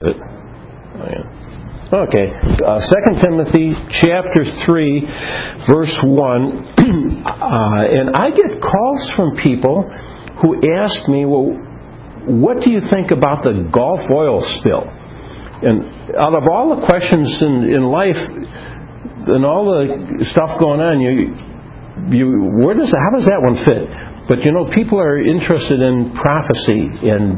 Okay, 2 Timothy chapter 3, verse 1. And I get calls from people who ask me, well, what do you think about the Gulf oil spill? And out of all the questions in life and all the stuff going on, how does that one fit? But people are interested in prophecy, and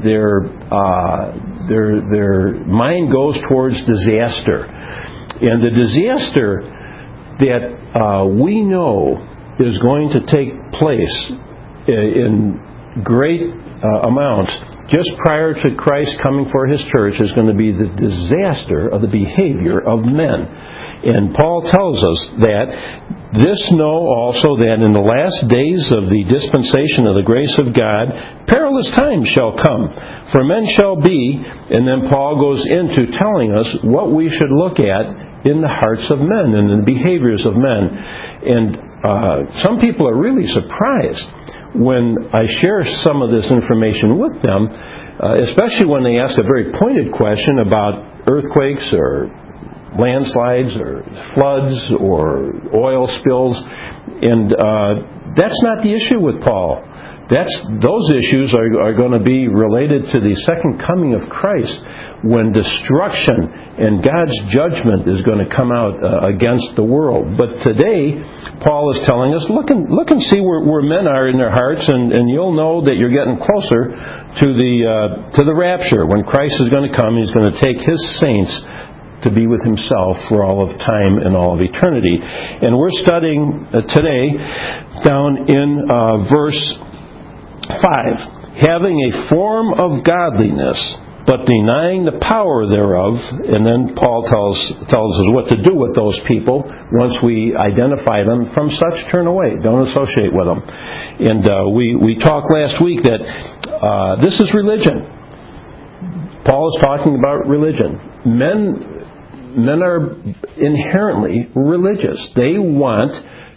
their mind goes towards disaster. And the disaster that we know is going to take place in great amounts just prior to Christ coming for His church is going to be the disaster of the behavior of men. And Paul tells us that this know also that in the last days of the dispensation of the grace of God, perilous times shall come. For men shall be, and then Paul goes into telling us what we should look at in the hearts of men and in the behaviors of men. And some people are really surprised when I share some of this information with them, especially when they ask a very pointed question about earthquakes or landslides or floods or oil spills. And that's not the issue with Paul. Those issues are going to be related to the second coming of Christ, when destruction and God's judgment is going to come out against the world. But today, Paul is telling us, look and see where men are in their hearts, and you'll know that you're getting closer to the rapture. When Christ is going to come, He's going to take His saints to be with Himself for all of time and all of eternity. And we're studying today down in verse 5, having a form of godliness, but denying the power thereof. And then Paul tells us what to do with those people once we identify them. From such turn away. Don't associate with them. And we talked last week that this is religion. Paul is talking about religion. Men are inherently religious. They want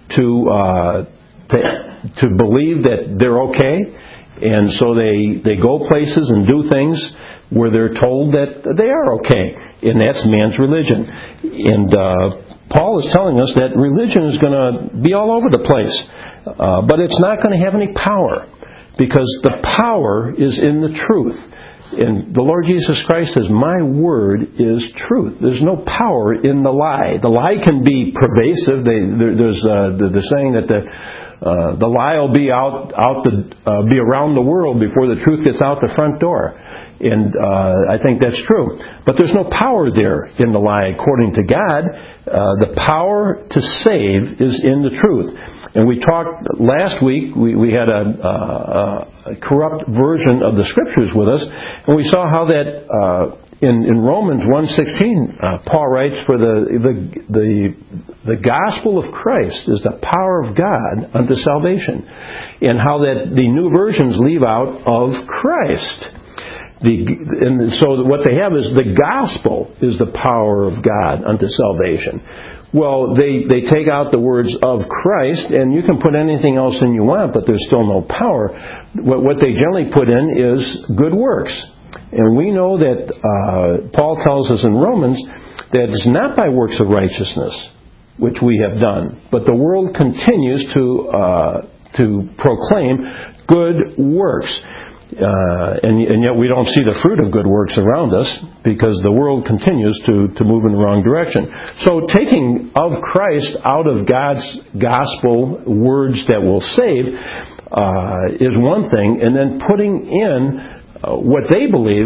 to believe that they're okay, and so they go places and do things where they're told that they are okay, and that's man's religion. And Paul is telling us that religion is going to be all over the place, but it's not going to have any power, because the power is in the truth. And the Lord Jesus Christ says, my word is truth. There's no power in the lie. The lie can be pervasive. There's the saying that the lie will be be around the world before the truth gets out the front door. And I think that's true. But there's no power there in the lie according to God. The power to save is in the truth. And we talked last week, we had a corrupt version of the Scriptures with us, and we saw how that in Romans 1:16, Paul writes, for the gospel of Christ is the power of God unto salvation, and how that the new versions leave out of Christ. And so what they have is the gospel is the power of God unto salvation. Well, they take out the words of Christ, and you can put anything else in you want, but there's still no power. What they generally put in is good works. And we know that Paul tells us in Romans that it's not by works of righteousness which we have done, but the world continues to proclaim good works. And yet we don't see the fruit of good works around us, because the world continues to move in the wrong direction. So taking of Christ out of God's gospel words that will save is one thing, and then putting in what they believe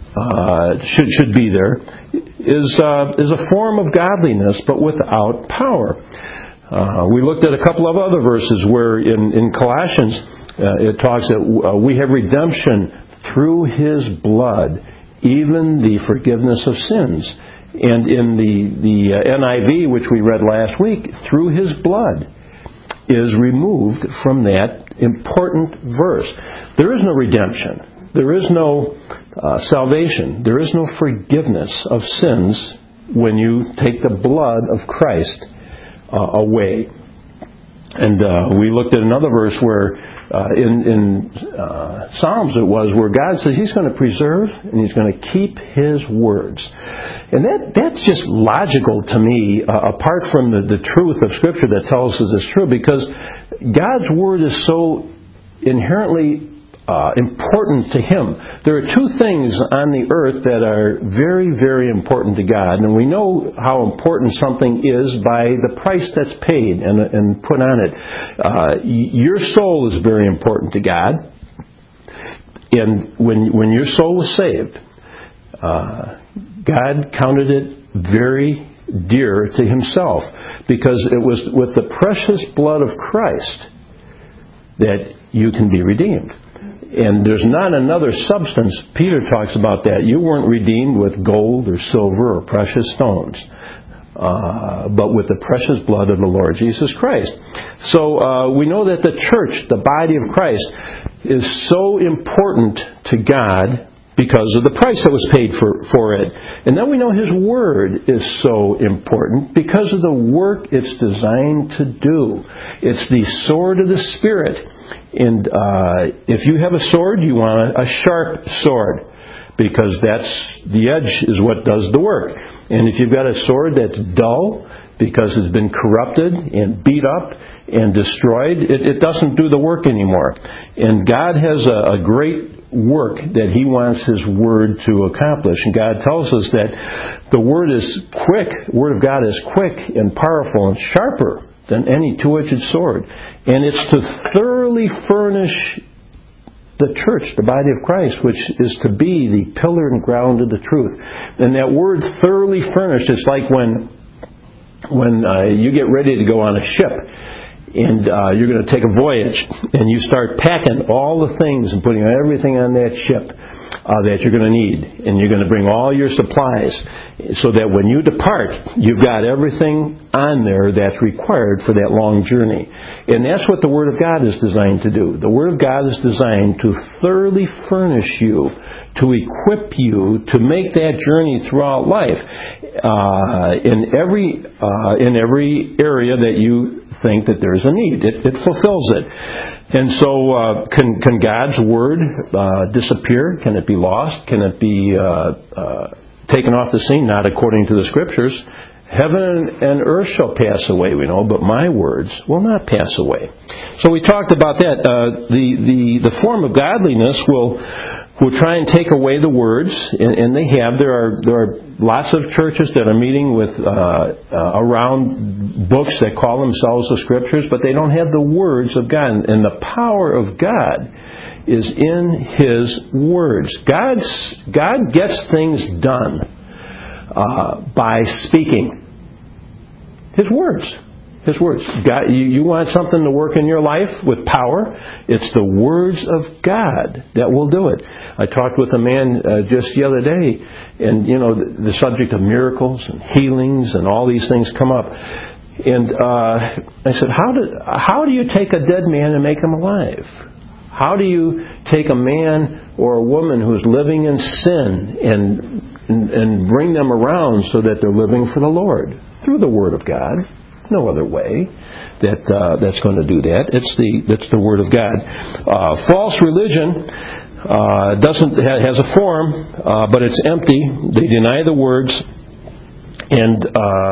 should be there is a form of godliness, but without power. We looked at a couple of other verses where in Colossians it talks that we have redemption through His blood, even the forgiveness of sins. And in the NIV, which we read last week, through His blood is removed from that important verse. There is no redemption. There is no salvation. There is no forgiveness of sins when you take the blood of Christ away. And we looked at another verse where in Psalms it was, where God says He's going to preserve and He's going to keep His words. And that's just logical to me, apart from the truth of Scripture that tells us it's true, because God's Word is so inherently important to Him. There are two things on the earth that are very, very important to God, and we know how important something is by the price that's paid and put on it. Your soul is very important to God, and when your soul was saved, God counted it very dear to Himself, because it was with the precious blood of Christ that you can be redeemed. And there's not another substance. Peter talks about that. You weren't redeemed with gold or silver or precious stones, but with the precious blood of the Lord Jesus Christ. So we know that the church, the body of Christ, is so important to God because of the price that was paid for it. And then we know His Word is so important because of the work it's designed to do. It's the sword of the Spirit. And if you have a sword, you want a sharp sword, because the edge is what does the work. And if you've got a sword that's dull because it's been corrupted and beat up and destroyed, it doesn't do the work anymore. And God has a great work that He wants His Word to accomplish. And God tells us that the Word is quick. The Word of God is quick and powerful and sharper than any two-edged sword. And it's to thoroughly furnish the church, the body of Christ, which is to be the pillar and ground of the truth. And that word thoroughly furnished is like when you get ready to go on a ship and you're going to take a voyage, and you start packing all the things and putting everything on that ship that you're going to need, and you're going to bring all your supplies, so that when you depart, you've got everything on there that's required for that long journey. And that's what the Word of God is designed to do. The Word of God is designed to thoroughly furnish you, to equip you to make that journey throughout life in every area that you think that there's a need. It fulfills it. And so can God's Word disappear? Can it be lost? Can it be taken off the scene? Not according to the Scriptures. Heaven and earth shall pass away, we know, but my words will not pass away. So we talked about that. The form of godliness will try and take away the words, and they have. There are lots of churches that are meeting with around books that call themselves the Scriptures, but they don't have the words of God. And the power of God is in His words. God gets things done by speaking. His words. His words. God, you want something to work in your life with power? It's the words of God that will do it. I talked with a man just the other day, and the subject of miracles and healings and all these things come up. And I said, how do you take a dead man and make him alive? How do you take a man or a woman who's living in sin and bring them around so that they're living for the Lord? Through the Word of God. No other way that's going to do that. It's the Word of God. False religion has a form, but it's empty. They deny the words, and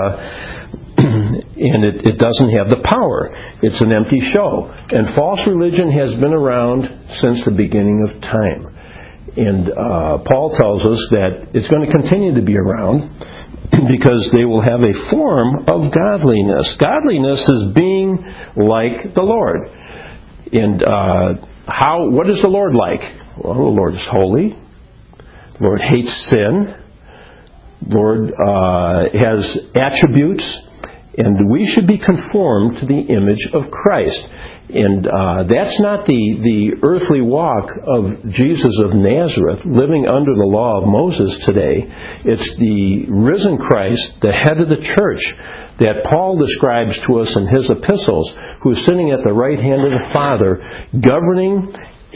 it doesn't have the power. It's an empty show. And false religion has been around since the beginning of time. And Paul tells us that it's going to continue to be around, because they will have a form of godliness. Godliness is being like the Lord. And what is the Lord like? Well, the Lord is holy. The Lord hates sin. The Lord has attributes. And we should be conformed to the image of Christ. And that's not the earthly walk of Jesus of Nazareth, living under the law of Moses today. It's the risen Christ, the head of the church, that Paul describes to us in his epistles, who's sitting at the right hand of the Father, governing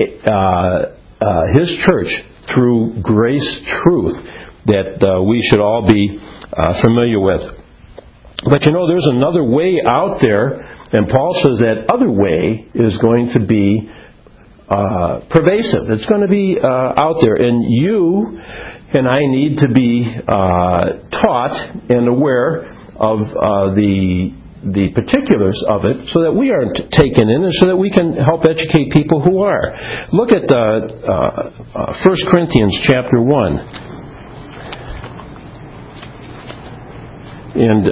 his church through grace truth that we should all be familiar with. But there's another way out there, and Paul says that other way is going to be pervasive. It's going to be out there, and you and I need to be taught and aware of the particulars of it, so that we aren't taken in, and so that we can help educate people who are. Look at 1 Corinthians chapter 1. And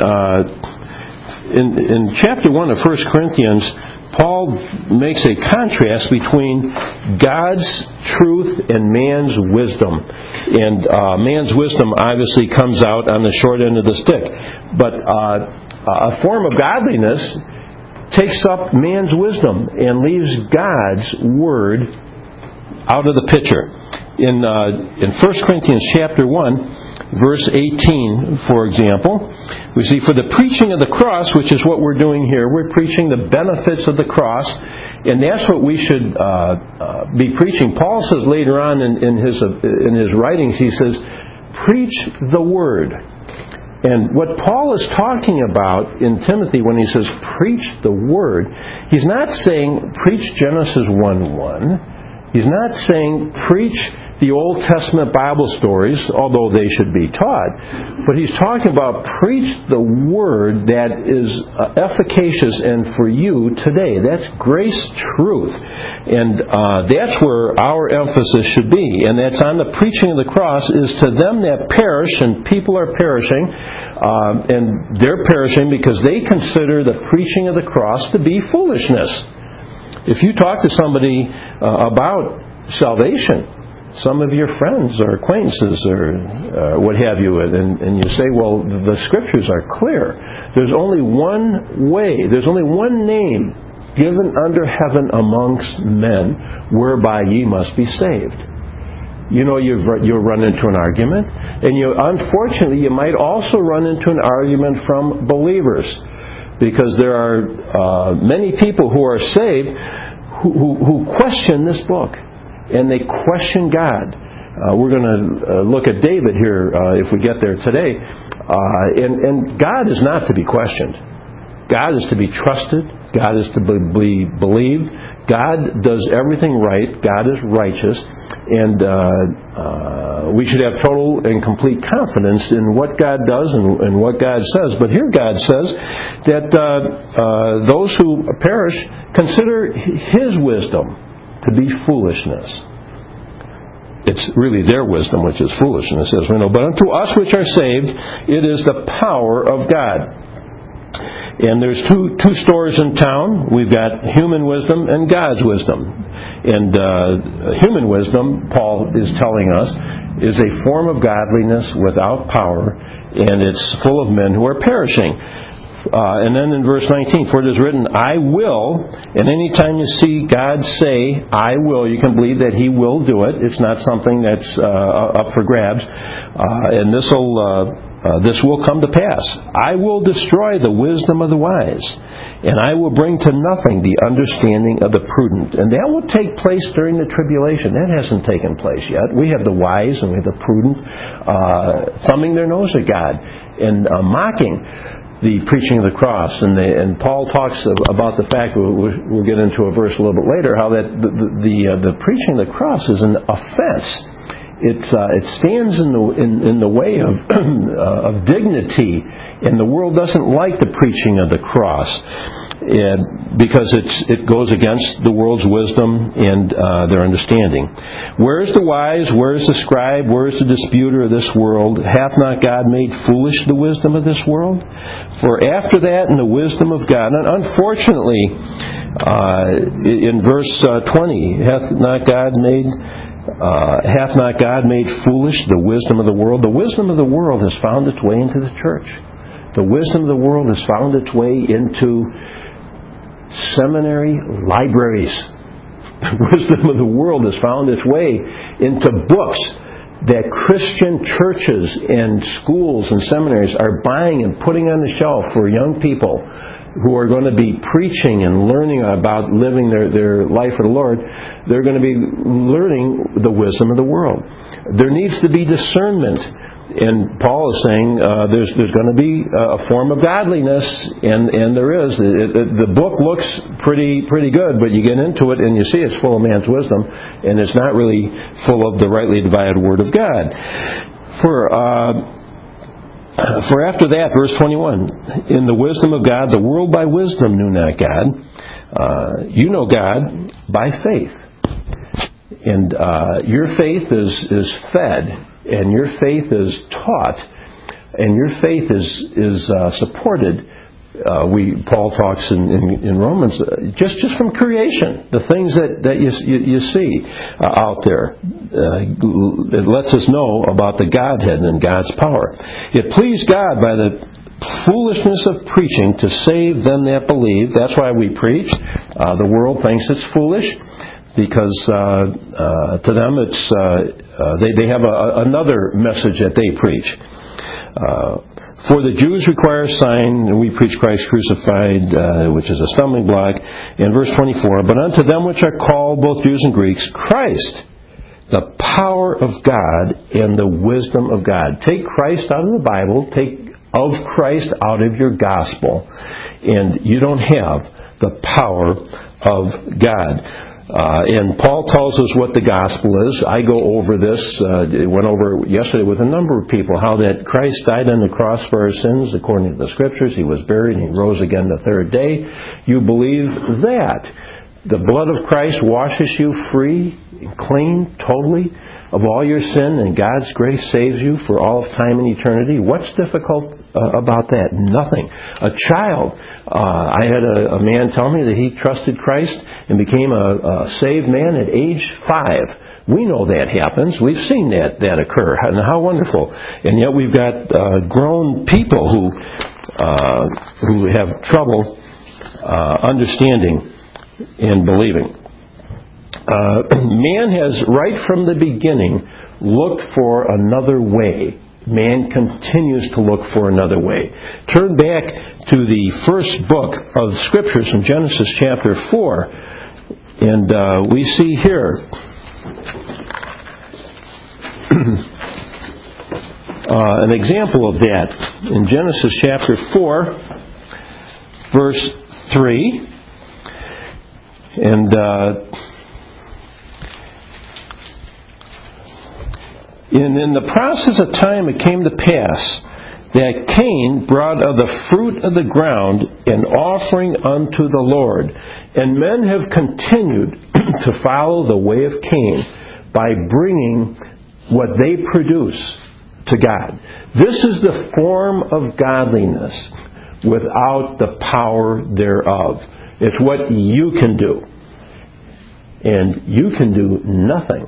in chapter 1 of 1 Corinthians, Paul makes a contrast between God's truth and man's wisdom. And man's wisdom obviously comes out on the short end of the stick. But a form of godliness takes up man's wisdom and leaves God's word out of the picture. In 1 Corinthians chapter 1, verse 18, for example, we see, for the preaching of the cross, which is what we're doing here, we're preaching the benefits of the cross, and that's what we should be preaching. Paul says later on in his writings, he says, preach the word. And what Paul is talking about in Timothy when he says preach the word, he's not saying preach Genesis 1:1. He's not saying preach the Old Testament Bible stories, although they should be taught. But he's talking about preach the word that is efficacious and for you today. That's grace truth. And that's where our emphasis should be. And that's on the preaching of the cross, is to them that perish, and people are perishing, and they're perishing because they consider the preaching of the cross to be foolishness. If you talk to somebody about salvation, some of your friends or acquaintances or what have you, and you say, well, the Scriptures are clear. There's only one way, there's only one name given under heaven amongst men whereby ye must be saved. You'll run into an argument, and unfortunately you might also run into an argument from believers, because there are many people who are saved who question this book. And they question God. We're going to look at David here if we get there today. And God is not to be questioned. God is to be trusted. God is to be believed. God does everything right. God is righteous. And we should have total and complete confidence in what God does and what God says. But here God says that those who perish consider His wisdom to be foolishness. It's really their wisdom which is foolishness, as we know. But unto us which are saved, it is the power of God. And there's two stores in town. We've got human wisdom and God's wisdom. And human wisdom, Paul is telling us, is a form of godliness without power, and it's full of men who are perishing. And then in verse 19, for it is written, I will, and anytime you see God say, I will, you can believe that He will do it. It's not something that's up for grabs. And this will come to pass. I will destroy the wisdom of the wise, and I will bring to nothing the understanding of the prudent. And that will take place during the tribulation. That hasn't taken place yet. We have the wise and we have the prudent thumbing their nose at God and mocking the preaching of the cross. And Paul talks about the fact, we'll get into a verse a little bit later, how that the preaching of the cross is an offense. It stands in the way of dignity, and the world doesn't like the preaching of the cross, because it goes against the world's wisdom and their understanding. Where is the wise? Where is the scribe? Where is the disputer of this world? Hath not God made foolish the wisdom of this world? For after that, in the wisdom of God, and unfortunately, in verse 20, hath not God made foolish the wisdom of the world? The wisdom of the world has found its way into the church. The wisdom of the world has found its way into seminary libraries. The wisdom of the world has found its way into books that Christian churches and schools and seminaries are buying and putting on the shelf for young people who are going to be preaching and learning about living their life for the Lord. They're going to be learning the wisdom of the world. There needs to be discernment And Paul is saying there's going to be a form of godliness, and there is. The book looks pretty good, but you get into it and you see it's full of man's wisdom, and it's not really full of the rightly divided Word of God. For after that, verse 21, in the wisdom of God, the world by wisdom knew not God. You know God by faith. And your faith is fed, and your faith is taught, and your faith is supported. Paul talks in Romans just from creation, the things that you see out there. It lets us know about the Godhead and God's power. It pleased God by the foolishness of preaching to save them that believe. That's why we preach. The world thinks it's foolish, because to them it's they have another message that they preach. For the Jews require a sign, and we preach Christ crucified, which is a stumbling block. In verse 24, but unto them which are called, both Jews and Greeks, Christ, the power of God and the wisdom of God. Take Christ out of the Bible, take of Christ out of your gospel, and you don't have the power of God. And Paul tells us what the gospel is. I go over this, went over yesterday with a number of people, how that Christ died on the cross for our sins according to the Scriptures. He was buried and He rose again the third day. You believe that. The blood of Christ washes you free, clean, totally of all your sin, and God's grace saves you for all of time and eternity. What's difficult about that? Nothing. A child, I had a man tell me that he trusted Christ and became a saved man at age 5. We know that happens. We've seen that occur. And how wonderful. And yet we've got grown people who have trouble understanding and believing. Man has, right from the beginning, looked for another way. Man continues to look for another way. Turn back to the first book of Scriptures in Genesis chapter 4, and we see here an example of that. In Genesis chapter 4, verse 3, and in the process of time it came to pass that Cain brought of the fruit of the ground an offering unto the Lord. And men have continued to follow the way of Cain by bringing what they produce to God. This is the form of godliness without the power thereof. It's what you can do. And you can do nothing.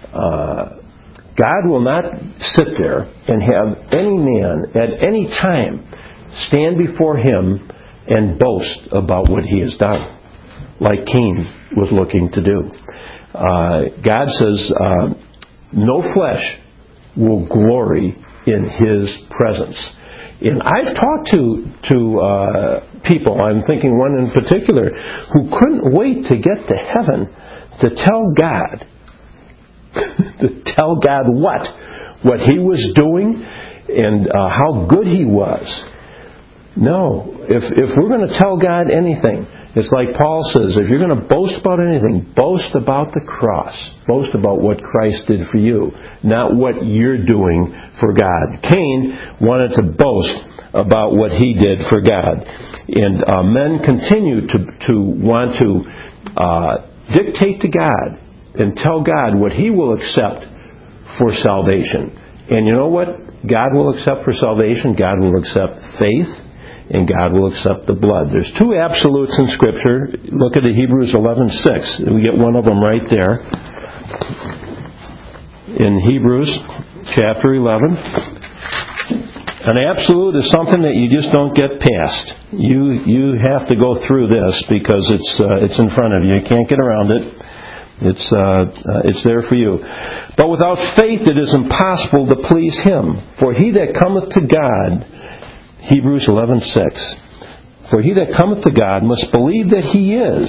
God will not sit there and have any man at any time stand before Him and boast about what he has done, like Cain was looking to do. God says, no flesh will glory in His presence. And I've talked to people, I'm thinking one in particular, who couldn't wait to get to heaven to tell God, to tell God what He was doing and how good He was. No, if we're going to tell God anything, it's like Paul says, if you're going to boast about anything, boast about the cross. Boast about what Christ did for you, not what you're doing for God. Cain wanted to boast about what he did for God. And men continue to want to dictate to God and tell God what He will accept for salvation. And you know what God will accept for salvation? God will accept faith, and God will accept the blood. There's two absolutes in Scripture. Look at Hebrews 11:6. We get one of them right there. In Hebrews chapter 11. An absolute is something that you just don't get past. You have to go through this because it's in front of you. You can't get around it. It's there for you. But without faith it is impossible to please Him. For he that cometh to God, Hebrews 11:6, for he that cometh to God must believe that He is,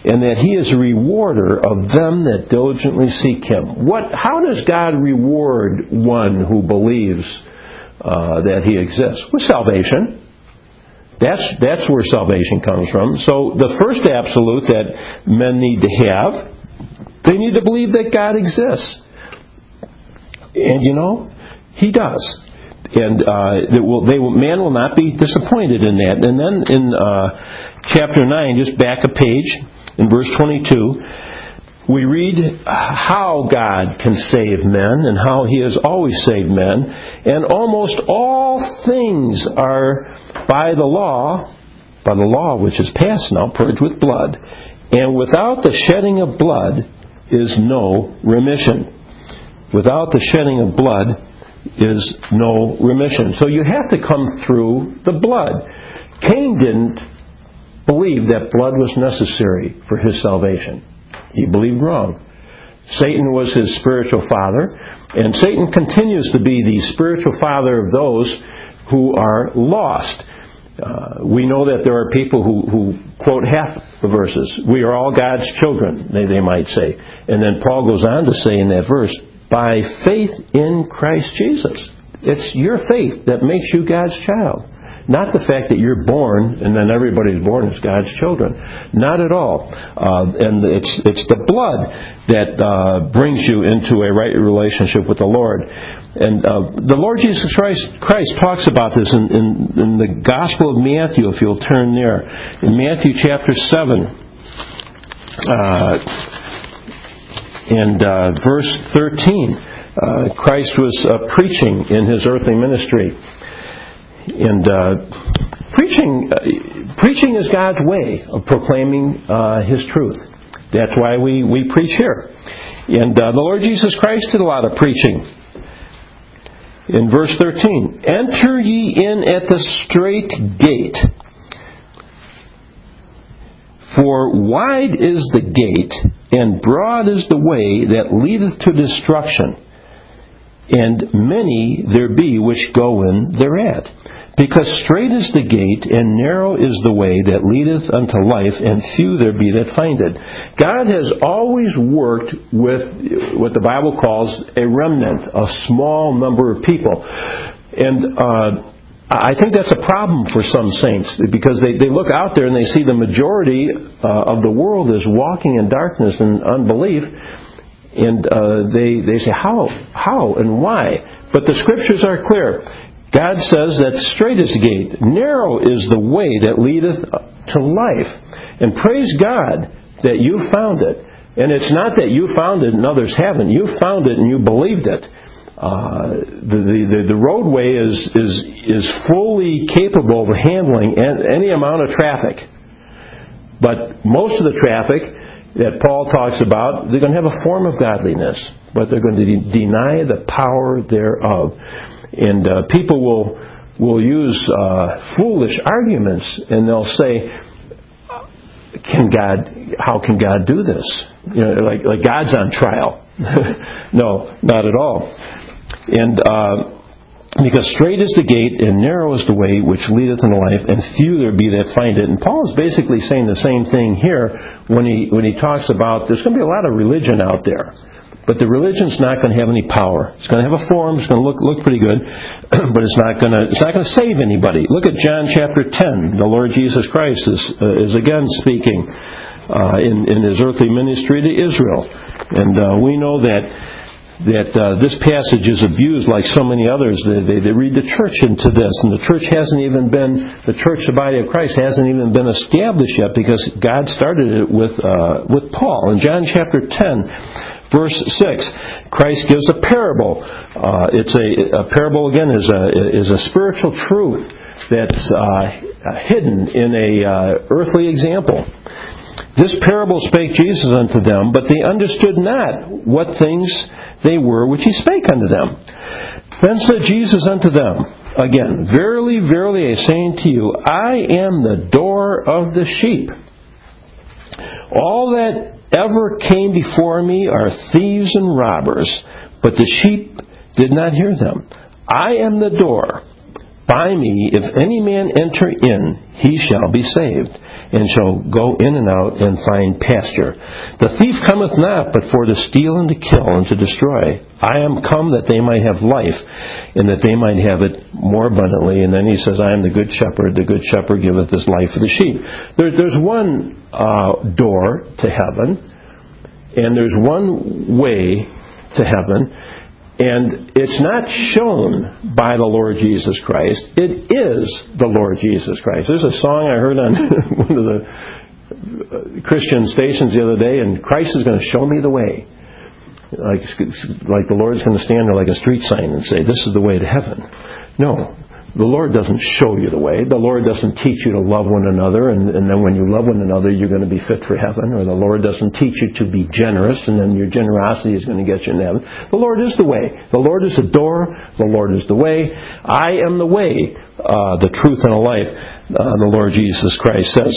and that He is a rewarder of them that diligently seek Him. How does God reward one who believes that He exists? With salvation. That's where salvation comes from. So the first absolute that men need to have, they need to believe that God exists. And He does. And man will not be disappointed in that. And then in chapter 9, just back a page, in verse 22, we read how God can save men and how He has always saved men. And almost all things are by the law which is past now, purged with blood. And without the shedding of blood is no remission. Without the shedding of blood is no remission. So you have to come through the blood. Cain didn't believe that blood was necessary for his salvation. He believed wrong. Satan was his spiritual father, and Satan continues to be the spiritual father of those who are lost. We know that there are people who quote half the verses. We are all God's children, they might say. And then Paul goes on to say in that verse, by faith in Christ Jesus. It's your faith that makes you God's child. Not the fact that you're born and then everybody's born as God's children. Not at all. And it's the blood that brings you into a right relationship with the Lord. And the Lord Jesus Christ talks about this in the Gospel of Matthew, if you'll turn there. In Matthew chapter 7, and verse 13, Christ was preaching in His earthly ministry. And preaching is God's way of proclaiming His truth. That's why we preach here. And the Lord Jesus Christ did a lot of preaching. In verse 13, enter ye in at the strait gate, for wide is the gate, and broad is the way that leadeth to destruction, and many there be which go in thereat. Because strait is the gate, and narrow is the way that leadeth unto life, and few there be that find it. God has always worked with what the Bible calls a remnant, a small number of people. And I think that's a problem for some saints, because they look out there and they see the majority of the world is walking in darkness and unbelief, and they say, how and why? But the Scriptures are clear. God says that strait is the gate, narrow is the way that leadeth to life. And praise God that you found it. And it's not that you found it and others haven't. You found it and you believed it. The roadway is fully capable of handling any amount of traffic. But most of the traffic that Paul talks about, they're going to have a form of godliness, but they're going to deny the power thereof. And people will use foolish arguments, and they'll say, how can God do this? Like God's on trial. No, not at all. And because strait is the gate and narrow is the way which leadeth unto life, and few there be that find it. And Paul is basically saying the same thing here when he talks about there's going to be a lot of religion out there. But the religion's not going to have any power. It's going to have a form. It's going to look pretty good, but it's not going to save anybody. Look at John chapter 10. The Lord Jesus Christ is again speaking in His earthly ministry to Israel, and we know that this passage is abused like so many others. They read the church into this, and the church the body of Christ hasn't even been established yet, because God started it with Paul. In John chapter 10. Verse 6, Christ gives a parable. It's a parable, again, is a spiritual truth that's hidden in a earthly example. This parable spake Jesus unto them, but they understood not what things they were which He spake unto them. Then said Jesus unto them, again, verily, verily, I say unto you, I am the door of the sheep. All that ever came before me are thieves and robbers, but the sheep did not hear them. I am the door. by me, if any man enter in, he shall be saved, and shall go in and out and find pasture. The thief cometh not, but for to steal and to kill and to destroy. I am come that they might have life, and that they might have it more abundantly. And then he says, I am the good shepherd. The good shepherd giveth his life for the sheep. There's one door to heaven, and there's one way to heaven. And it's not shown by the Lord Jesus Christ. It is the Lord Jesus Christ. There's a song I heard on one of the Christian stations the other day, and Christ is going to show me the way. Like the Lord's going to stand there like a street sign and say, this is the way to heaven. No. The Lord doesn't show you the way. The Lord doesn't teach you to love one another, and then when you love one another, you're going to be fit for heaven. Or the Lord doesn't teach you to be generous, and then your generosity is going to get you in heaven. The Lord is the way. The Lord is the door. The Lord is the way. I am the way, the truth, and the life, the Lord Jesus Christ says.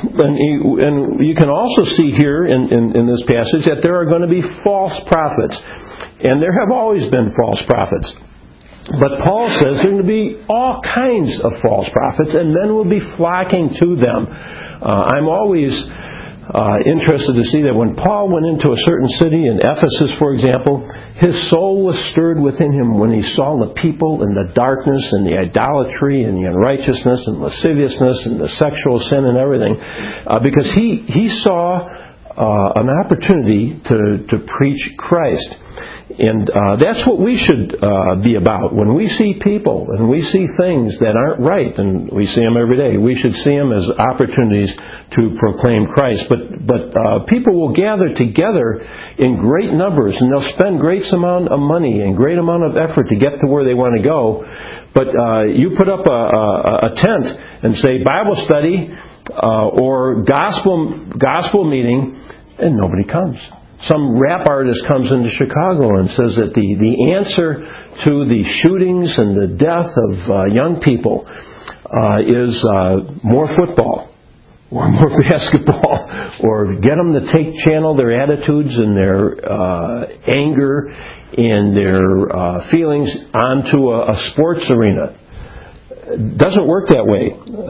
And you can also see here in this passage that there are going to be false prophets. And there have always been false prophets. But Paul says there are going to be all kinds of false prophets, and men will be flocking to them. I'm always interested to see that when Paul went into a certain city, in Ephesus, for example, his soul was stirred within him when he saw the people and the darkness and the idolatry and the unrighteousness and lasciviousness and the sexual sin and everything, because he saw an opportunity to preach Christ. And that's what we should be about. When we see people and we see things that aren't right, and we see them every day, we should see them as opportunities to proclaim Christ. But people will gather together in great numbers, and they'll spend great amount of money and great amount of effort to get to where they want to go. But you put up a tent and say Bible study or gospel meeting, and nobody comes. Some rap artist comes into Chicago and says that the answer to the shootings and the death of young people is more football or more basketball, or get them to channel their attitudes and their anger and their feelings onto a sports arena. It doesn't work that way.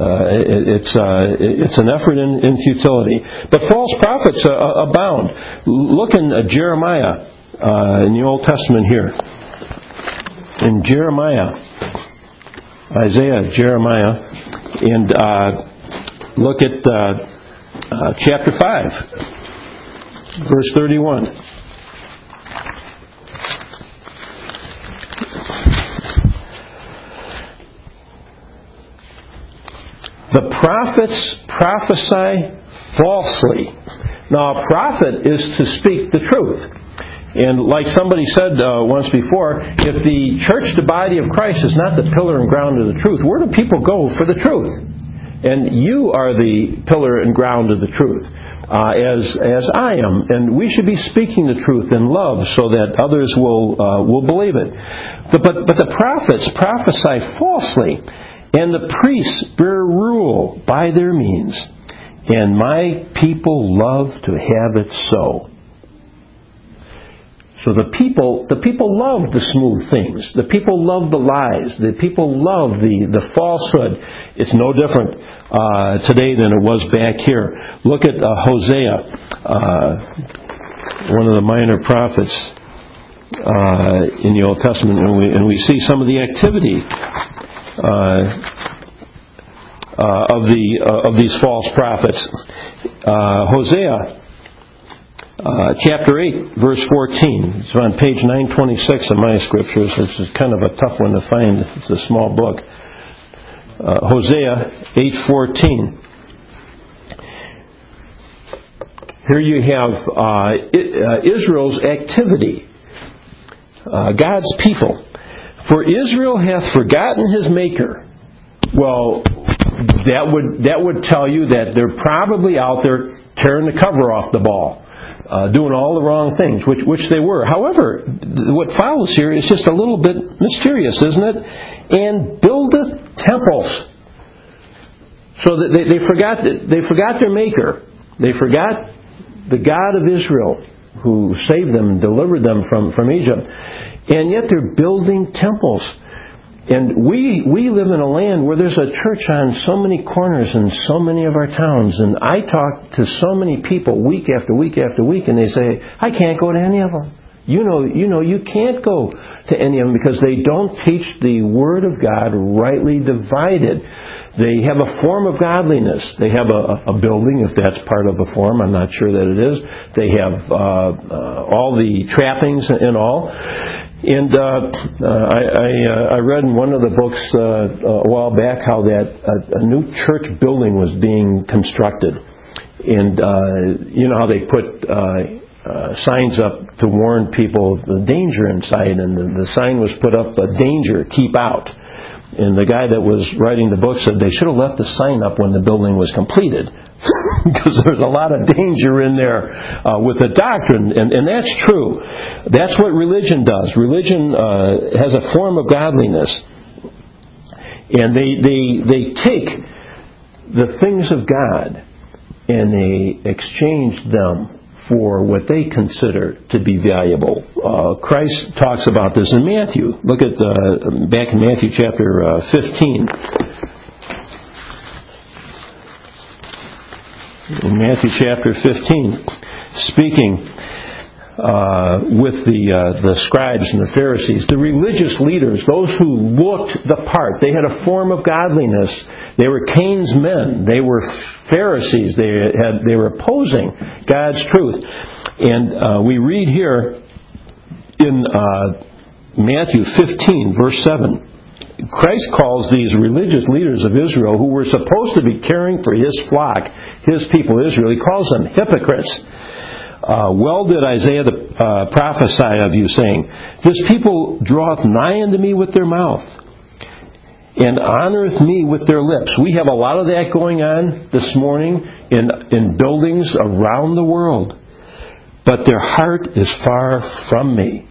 It's an effort in futility. But false prophets abound. Look in Jeremiah in the Old Testament here. In Jeremiah, Isaiah, Jeremiah, and look at chapter 5, verse 31. The prophets prophesy falsely. Now, a prophet is to speak the truth. And like somebody said once before, if the church, the body of Christ, is not the pillar and ground of the truth, where do people go for the truth? And you are the pillar and ground of the truth, as I am. And we should be speaking the truth in love so that others will believe it. But the prophets prophesy falsely. And the priests bear rule by their means, and my people love to have it so. So the people love the smooth things. The people love the lies. The people love the falsehood. It's no different today than it was back here. Look at Hosea, one of the minor prophets in the Old Testament, and we see some of the activity of these false prophets. Hosea chapter 8, verse 14. It's on page 926 of my scriptures. This is kind of a tough one to find. It's a small book. Hosea 8:14. Here you have Israel's activity, God's people. For Israel hath forgotten his Maker. Well, that would tell you that they're probably out there tearing the cover off the ball, doing all the wrong things, which they were. However, what follows here is just a little bit mysterious, isn't it? And buildeth temples. So that they forgot their Maker. They forgot the God of Israel, who saved them and delivered them from Egypt. And yet they're building temples. And we live in a land where there's a church on so many corners in so many of our towns. And I talk to so many people week after week after week, and they say, I can't go to any of them. You know, you can't go to any of them because they don't teach the Word of God rightly divided. They have a form of godliness. They have a building, if that's part of a form. I'm not sure that it is. They have all the trappings and all. And I read in one of the books a while back how that a new church building was being constructed. And you know how they put signs up to warn people of the danger inside, and the sign was put up, danger, keep out. And the guy that was writing the book said they should have left the sign up when the building was completed because there's a lot of danger in there with the doctrine. And that's true. That's what religion does. Religion has a form of godliness. And they take the things of God and they exchange them for what they consider to be valuable. Christ talks about this in Matthew. Look at back in Matthew chapter 15. In Matthew chapter 15, speaking with the scribes and the Pharisees, the religious leaders, those who looked the part. They had a form of godliness. They were Cain's men. They were Pharisees. They were opposing God's truth. And we read here in Matthew 15, verse 7, Christ calls these religious leaders of Israel who were supposed to be caring for His flock, His people Israel, He calls them hypocrites. Well did Isaiah prophesy of you, saying, This people draweth nigh unto me with their mouth, and honoreth me with their lips. We have a lot of that going on this morning in buildings around the world. But their heart is far from me.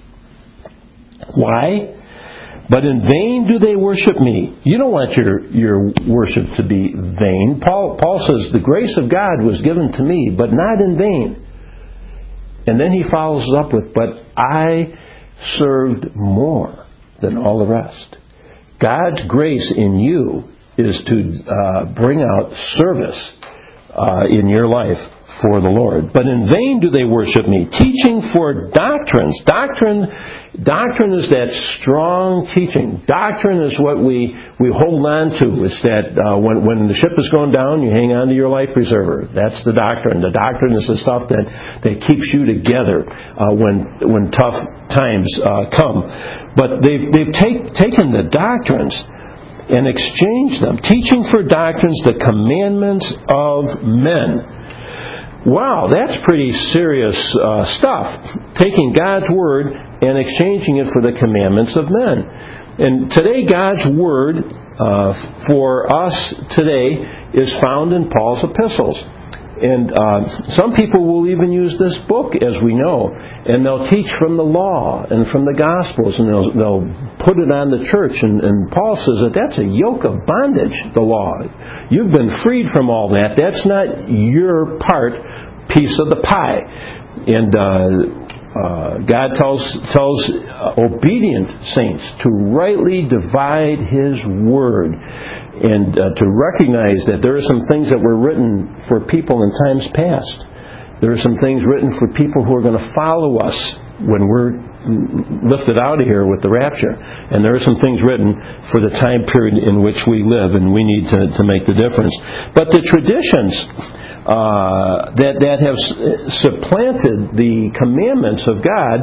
Why? But in vain do they worship me. You don't want your worship to be vain. Paul says, the grace of God was given to me, but not in vain. And then he follows it up with, but I served more than all the rest. God's grace in you is to bring out service in your life for the Lord. But in vain do they worship me, teaching for doctrines. Doctrine is that strong teaching. Doctrine is what we hold on to. It's that when the ship is going down, you hang on to your life preserver. That's the doctrine. The doctrine is the stuff that keeps you together when tough times come. But they've taken the doctrines and exchanged them, teaching for doctrines the commandments of men. Wow, that's pretty serious stuff. Taking God's Word and exchanging it for the commandments of men. And today, God's Word for us today is found in Paul's epistles. And some people will even use this book, as we know, and they'll teach from the law and from the Gospels, and they'll put it on the church. And Paul says that that's a yoke of bondage, the law. You've been freed from all that. That's not your piece of the pie. And God tells obedient saints to rightly divide His Word and to recognize that there are some things that were written for people in times past. There are some things written for people who are going to follow us when we're lifted out of here with the rapture. And there are some things written for the time period in which we live, and we need to make the difference. But the traditions that have supplanted the commandments of God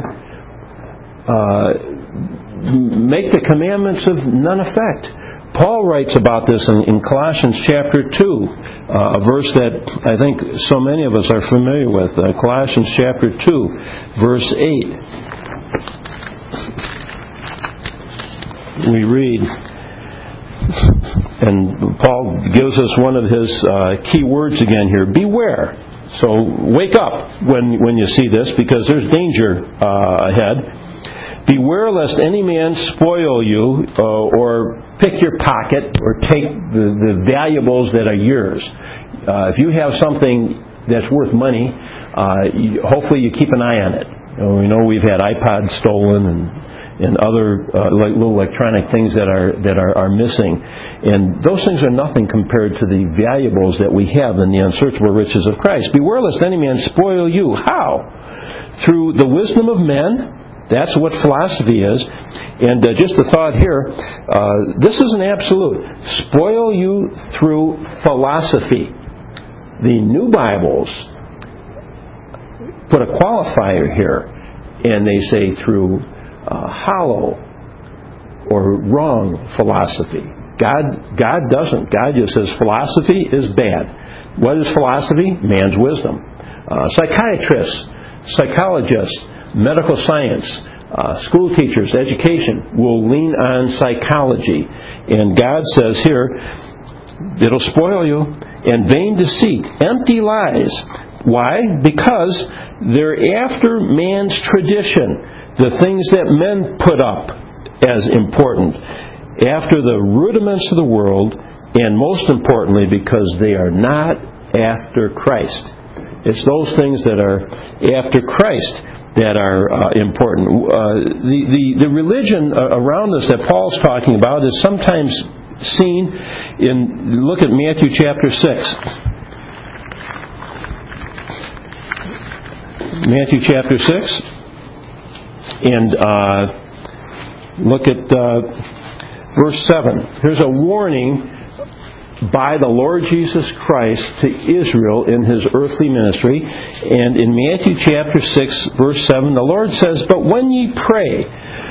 make the commandments of none effect. Paul writes about this in Colossians chapter 2, a verse that I think so many of us are familiar with. Colossians chapter 2, verse 8. We read, and Paul gives us one of his key words again here, beware. So wake up when you see this, because there's danger ahead. Beware lest any man spoil you or pick your pocket or take the valuables that are yours. If you have something that's worth money, hopefully you keep an eye on it. We know we've had iPods stolen and other like little electronic things that are missing. And those things are nothing compared to the valuables that we have in the unsearchable riches of Christ. Beware lest any man spoil you. How? Through the wisdom of men. That's what philosophy is. And just a thought here, this is an absolute. Spoil you through philosophy. The New Bibles put a qualifier here, and they say through hollow or wrong philosophy. God doesn't. God just says philosophy is bad. What is philosophy? Man's wisdom. Psychiatrists, psychologists, medical science, school teachers, education will lean on psychology. And God says here, it'll spoil you. And vain deceit, empty lies. Why? Because they're after man's tradition, the things that men put up as important, after the rudiments of the world, and most importantly, because they are not after Christ. It's those things that are after Christ that are important. The religion around us that Paul's talking about is sometimes seen in, look at Matthew chapter 6. Matthew chapter 6. And look at verse 7. Here's a warning by the Lord Jesus Christ to Israel in His earthly ministry. And in Matthew chapter 6, verse 7, the Lord says, "But when ye pray,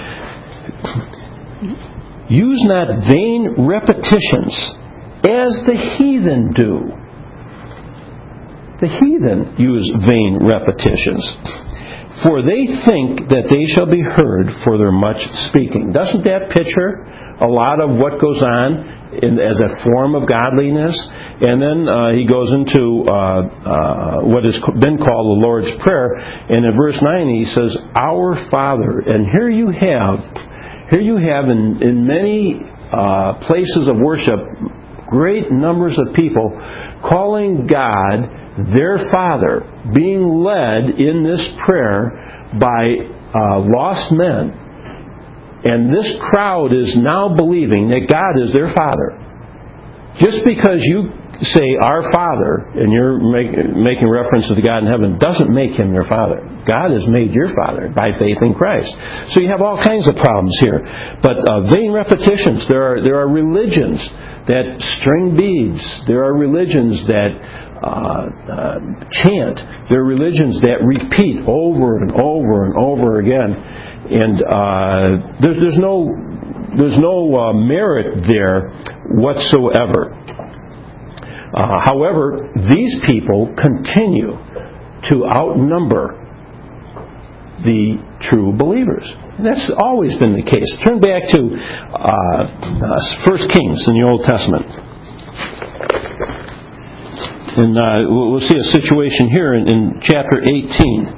use not vain repetitions, as the heathen do." The heathen use vain repetitions, for they think that they shall be heard for their much speaking. Doesn't that picture a lot of what goes on as a form of godliness? And then he goes into what has been called the Lord's Prayer. And in verse 9 he says, "Our Father." And here you have in many places of worship, great numbers of people calling God their Father, being led in this prayer by lost men. And this crowd is now believing that God is their Father. Just because you say, "Our Father," and you're making reference to the God in heaven, doesn't make Him your Father. God has made your Father by faith in Christ. So you have all kinds of problems here. But vain repetitions. There are religions that string beads. There are religions that chant. There are religions that repeat over and over and over again. And there's no merit there whatsoever. However, these people continue to outnumber the true believers. And that's always been the case. Turn back to 1 Kings in the Old Testament. And we'll see a situation here in chapter 18.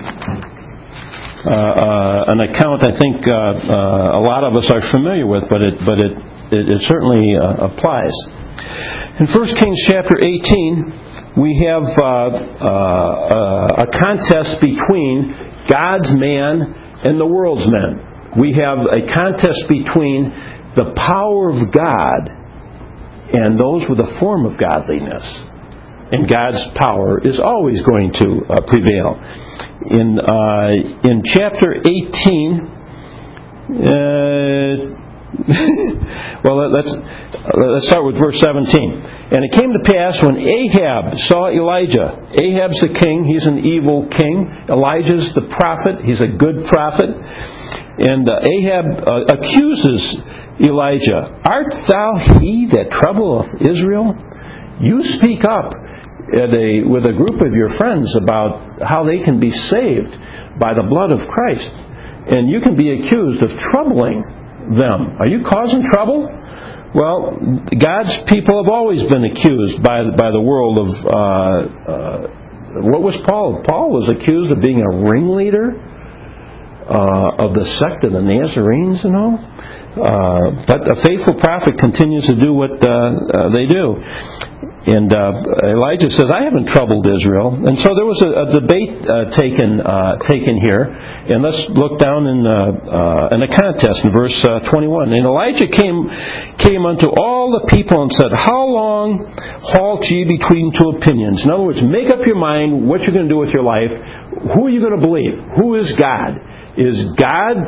An account I think a lot of us are familiar with, but it certainly applies. In 1 Kings chapter 18, we have a contest between God's man and the world's men. We have a contest between the power of God and those with a form of godliness. And God's power is always going to prevail. In chapter 18, well, let's start with verse 17. "And it came to pass when Ahab saw Elijah." Ahab's the king. He's an evil king. Elijah's the prophet. He's a good prophet. And Ahab accuses Elijah. "Art thou he that troubleth Israel? You speak up with a group of your friends about how they can be saved by the blood of Christ. And you can be accused of troubling them. Are you causing trouble?" Well, God's people have always been accused by the world of what was Paul? Paul was accused of being a ringleader of the sect of the Nazarenes and all. But a faithful prophet continues to do what they do. And Elijah says, I haven't troubled Israel. And so there was a debate taken here. And let's look down in the contest in verse 21. And Elijah came unto all the people and said, How long halt ye between two opinions? In other words, make up your mind what you're going to do with your life. Who are you going to believe? Who is God? Is God,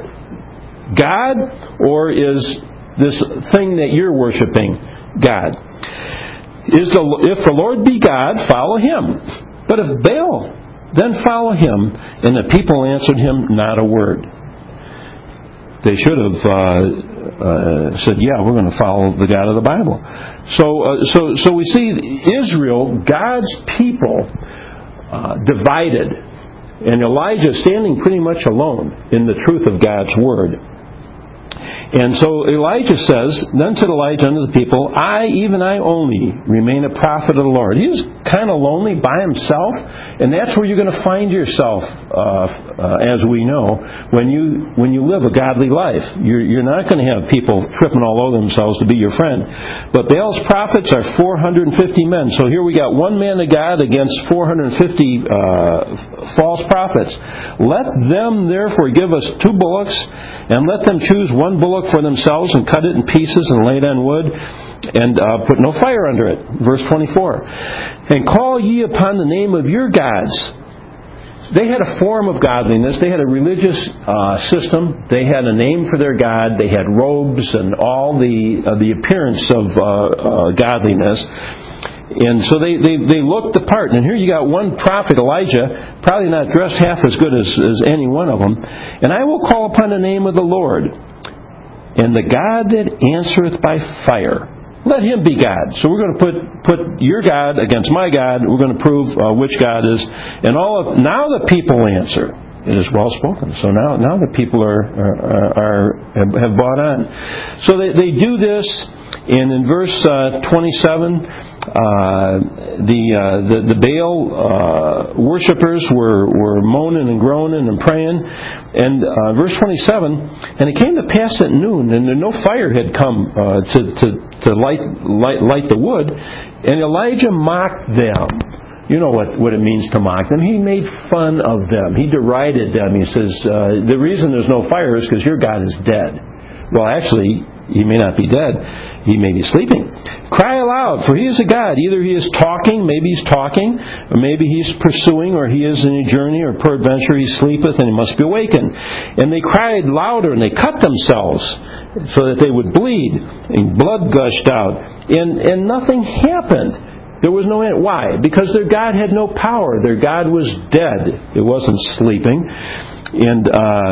or is this thing that you're worshiping God? If the Lord be God, follow Him. But if Baal, then follow him. And the people answered him not a word. They should have said, yeah, we're going to follow the God of the Bible. So we see Israel, God's people, divided. And Elijah standing pretty much alone in the truth of God's Word. And so Elijah says, Then said Elijah unto the people, even I only, remain a prophet of the Lord. He was kind of lonely by himself, and that's where you're going to find yourself, as we know, when you live a godly life. You're not going to have people tripping all over themselves to be your friend. But Baal's prophets are 450 men. So here we got one man of God against 450 false prophets. Let them therefore give us 2 bullocks, and let them choose 1 bullock for themselves and cut it in pieces and lay it on wood and put no fire under it. Verse 24. And call ye upon the name of your gods. They had a form of godliness. They had a religious system. They had a name for their God. They had robes and all the appearance of godliness. And so they looked the part. And here you got one prophet, Elijah, probably not dressed half as good as any one of them. And I will call upon the name of the Lord, and the God that answereth by fire. Let him be God. So we're going to put your God against my God. We're going to prove which God is. And now the people answer. It is well spoken. So now the people have bought on. So they do this, and in verse 27, the Baal worshippers were moaning and groaning and praying. And verse 27, and it came to pass at noon, and no fire had come to light the wood, and Elijah mocked them. You know what it means to mock them. He made fun of them. He derided them. He says, the reason there's no fire is because your God is dead. Well, actually, he may not be dead. He may be sleeping. Cry aloud, for he is a God. Either he is talking, maybe he's talking, or maybe he's pursuing, or he is in a journey, or peradventure he sleepeth and he must be awakened. And they cried louder, and they cut themselves so that they would bleed, and blood gushed out. And nothing happened. There was no end. Why? Because their God had no power. Their God was dead. It wasn't sleeping. And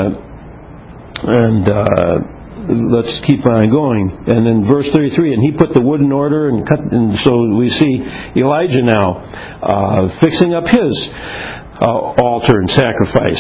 let's keep on going. And then verse 33, and he put the wood in order and cut. And so we see Elijah now fixing up his altar and sacrifice.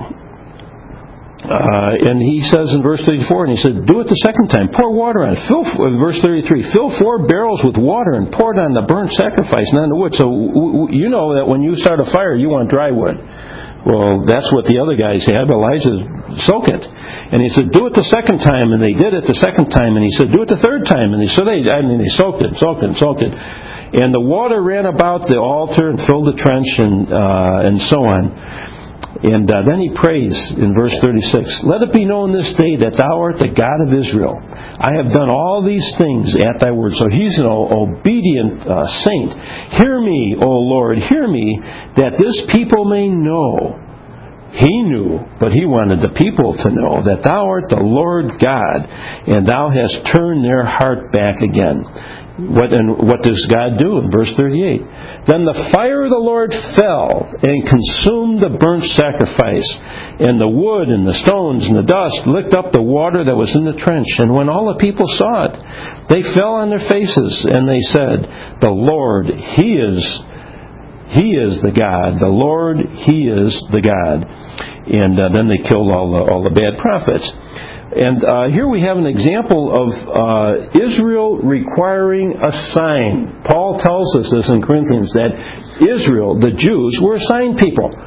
And he says in verse 34, and he said, do it the second time. Pour water on it. Verse 33, fill 4 barrels with water and pour it on the burnt sacrifice and on the wood. So you know that when you start a fire, you want dry wood. Well, that's what the other guys had. Elijah, soak it. And he said, do it the second time. And they did it the second time. And he said, do it the third time. And they soaked it. And the water ran about the altar and filled the trench and so on. And then he prays in verse 36, let it be known this day that thou art the God of Israel. I have done all these things at thy word. So he's an obedient saint. Hear me, O Lord, hear me, that this people may know. He knew, but he wanted the people to know that thou art the Lord God, and thou hast turned their heart back again. What does God do in verse 38? Then the fire of the Lord fell and consumed the burnt sacrifice, and the wood and the stones and the dust licked up the water that was in the trench. And when all the people saw it, they fell on their faces, and they said, the Lord, He is the God. The Lord, He is the God. And then they killed all the bad prophets. And here we have an example of Israel requiring a sign. Paul tells us this in Corinthians, that Israel, the Jews, were a sign people.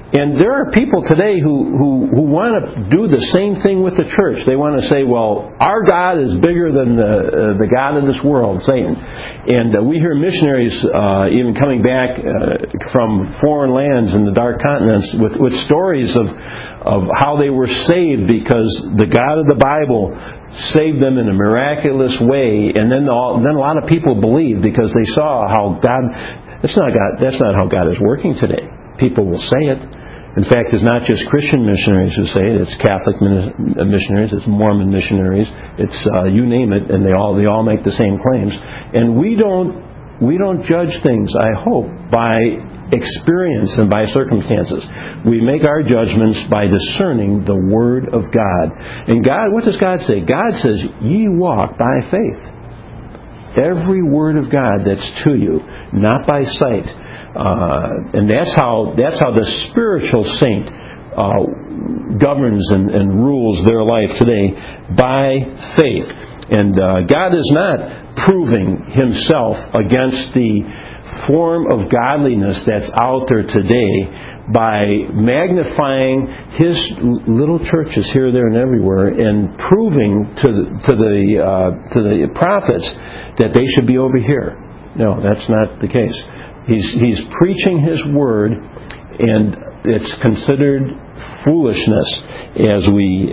And there are people today who want to do the same thing with the church. They want to say, well, our God is bigger than the God of this world, Satan. And we hear missionaries even coming back from foreign lands in the dark continents with stories of how they were saved because the God of the Bible saved them in a miraculous way. And then a lot of people believed because they saw how that's not how God is working today. People will say it. In fact, it's not just Christian missionaries who say it. It's Catholic missionaries. It's Mormon missionaries. It's you name it, and they all make the same claims. And we don't judge things, I hope, by experience and by circumstances. We make our judgments by discerning the Word of God. And God, what does God say? God says, "Ye walk by faith." Every word of God that's to you, not by sight. And that's how the spiritual saint governs and rules their life today, by faith. And God is not proving Himself against the form of godliness that's out there today by magnifying His little churches here, there, and everywhere, and proving to the prophets that they should be over here. No, that's not the case. He's preaching His word, and it's considered foolishness, as we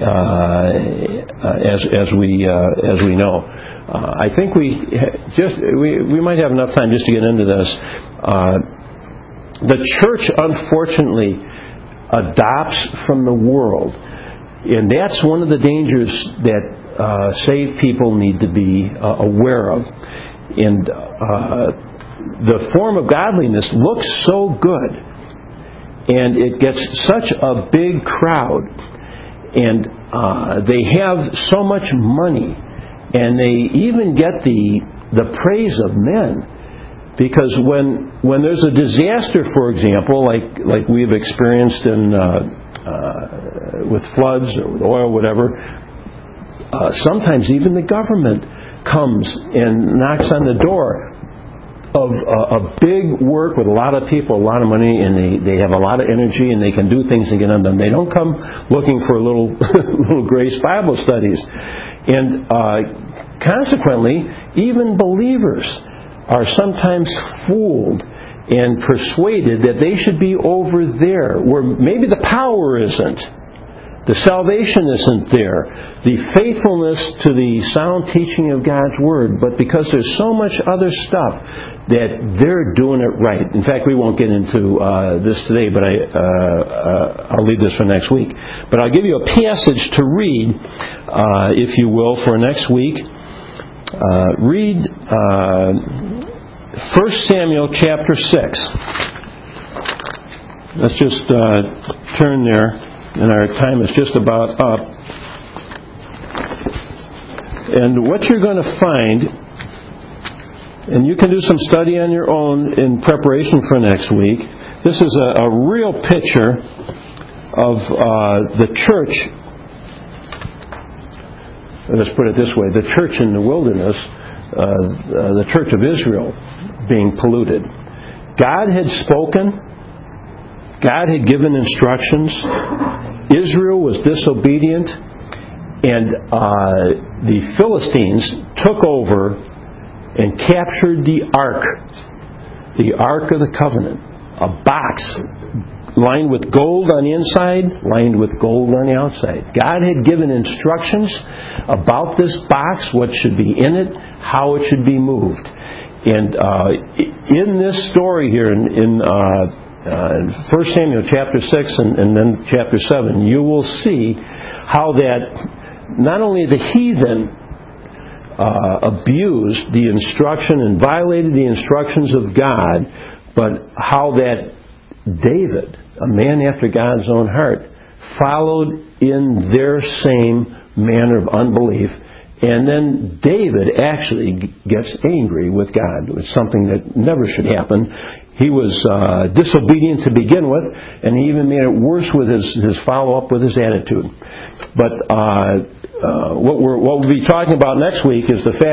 know. I think we might have enough time just to get into this. The church, unfortunately, adopts from the world, and that's one of the dangers that saved people need to be aware of. And the form of godliness looks so good, and it gets such a big crowd, and they have so much money, and they even get the praise of men. Because when there's a disaster, for example, like we've experienced with floods or with oil, whatever, sometimes even the government comes and knocks on the door of a big work with a lot of people, a lot of money, and they have a lot of energy, and they can do things and get on them. They don't come looking for little Grace Bible studies. And consequently, even believers are sometimes fooled and persuaded that they should be over there, where maybe the power isn't, the salvation isn't there, the faithfulness to the sound teaching of God's Word, but because there's so much other stuff that they're doing it right. In fact, we won't get into this today, but I'll leave this for next week. But I'll give you a passage to read, if you will, for next week. Read 1 Samuel chapter 6. Let's just turn there, and our time is just about up. And what you're going to find, and you can do some study on your own in preparation for next week, this is a real picture of the church. Let's put it this way, the church in the wilderness, the church of Israel, being polluted. God had spoken. God had given instructions. Israel was disobedient. And the Philistines took over and captured the Ark of the Covenant, a box lined with gold on the inside, lined with gold on the outside. God had given instructions about this box, what should be in it, how it should be moved. And in this story here, in 1 Samuel chapter 6 and then chapter 7, you will see how that not only the heathen abused the instruction and violated the instructions of God, but how that David, a man after God's own heart, followed in their same manner of unbelief. And then David actually gets angry with God. It's something that never should happen. He was disobedient to begin with, and he even made it worse with his follow-up with his attitude. But what we'll be talking about next week is the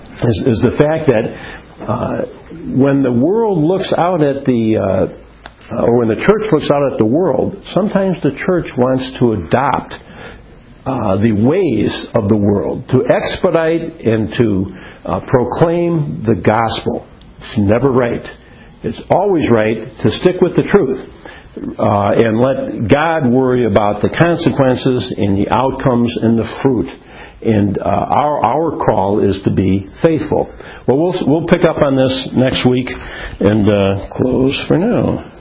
fact that when the world looks out at the or when the church looks out at the world, sometimes the church wants to adopt the ways of the world, to expedite and to proclaim the gospel. It's never right. It's always right to stick with the truth and let God worry about the consequences and the outcomes and the fruit. And our call is to be faithful. Well, we'll pick up on this next week and close for now.